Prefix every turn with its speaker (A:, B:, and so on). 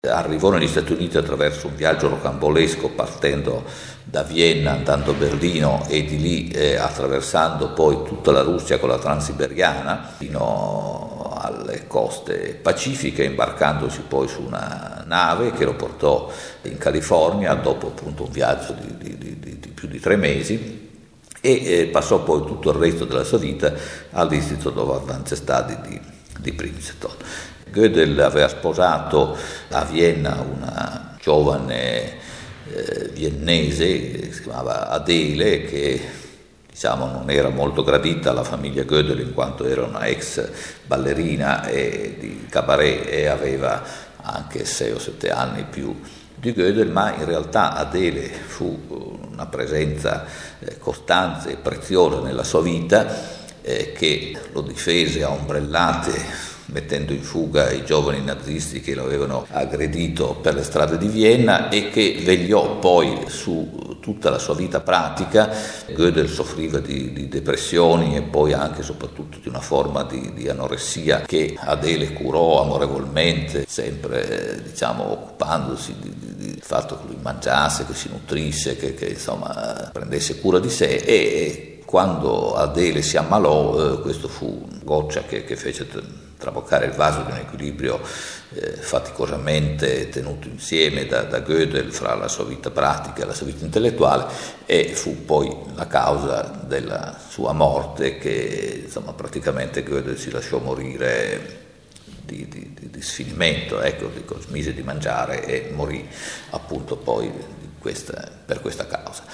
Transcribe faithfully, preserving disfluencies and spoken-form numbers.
A: Arrivò negli Stati Uniti attraverso un viaggio rocambolesco partendo da Vienna, andando a Berlino e di lì eh, attraversando poi tutta la Russia con la Transiberiana fino alle coste pacifiche, imbarcandosi poi su una nave che lo portò in California dopo appunto un viaggio di, di, di, di più di tre mesi e eh, passò poi tutto il resto della sua vita all'Istituto of Advanced Study di, di Princeton. Gödel aveva sposato a Vienna una giovane eh, viennese che si chiamava Adele, che diciamo non era molto gradita alla famiglia Gödel in quanto era una ex ballerina e di cabaret e aveva anche sei o sette anni più di Gödel, ma in realtà Adele fu una presenza eh, costante e preziosa nella sua vita eh, che lo difese a ombrellate mettendo in fuga i giovani nazisti che lo avevano aggredito per le strade di Vienna e che vegliò poi su tutta la sua vita pratica. Gödel soffriva di, di depressioni e poi anche e soprattutto di una forma di, di anoressia che Adele curò amorevolmente, sempre diciamo occupandosi di, di, di, del fatto che lui mangiasse, che si nutrisse, che, che insomma prendesse cura di sé e, e quando Adele si ammalò eh, questo fu goccia che, che fece traboccare il vaso di un equilibrio eh, faticosamente tenuto insieme da, da Gödel fra la sua vita pratica e la sua vita intellettuale e fu poi la causa della sua morte che insomma praticamente Gödel si lasciò morire di, di, di, di sfinimento, ecco, smise di mangiare e morì appunto poi di questa, per questa causa.